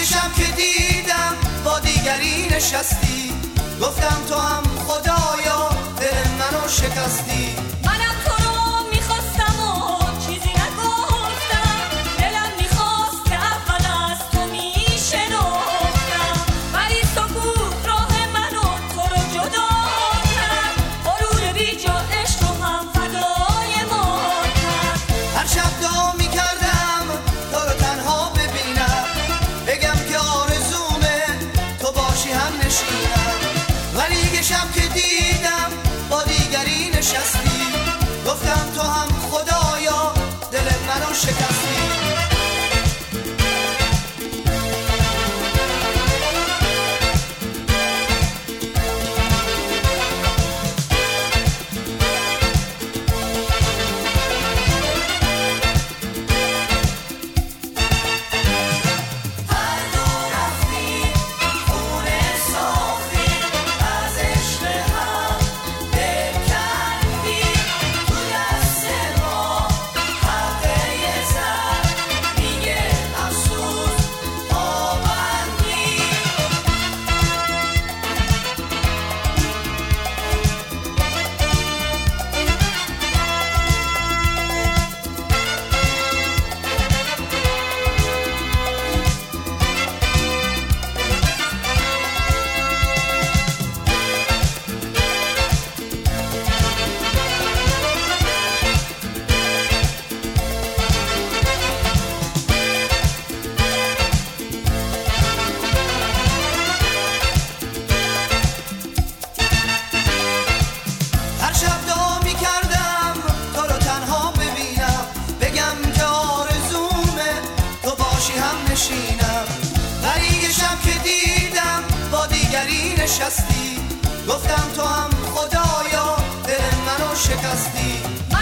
شب که دیدم با دیگری نشستی، گفتم تو هم خدایا دل منو شکستی. منم تو رو میخواستم و چیزی نگفتم، دلم میخواست که اول از تو میشنفتم، ولی سکوت راه منو تو رو جدا کرد، غرور بیجا عشق رو هم فدای ما کرد. هر شب دعا میکردم تو رو تنها ببینم، بگم که آرزومه تو باشی هم نشینم، ولی یه شب که دیدم با دیگری نشستی، گفتم تو هم خدایا دل منو شکستی. ولی یه شب که دیدم با دیگری نشستی، گفتم تو هم خدایا دل منو شکستی.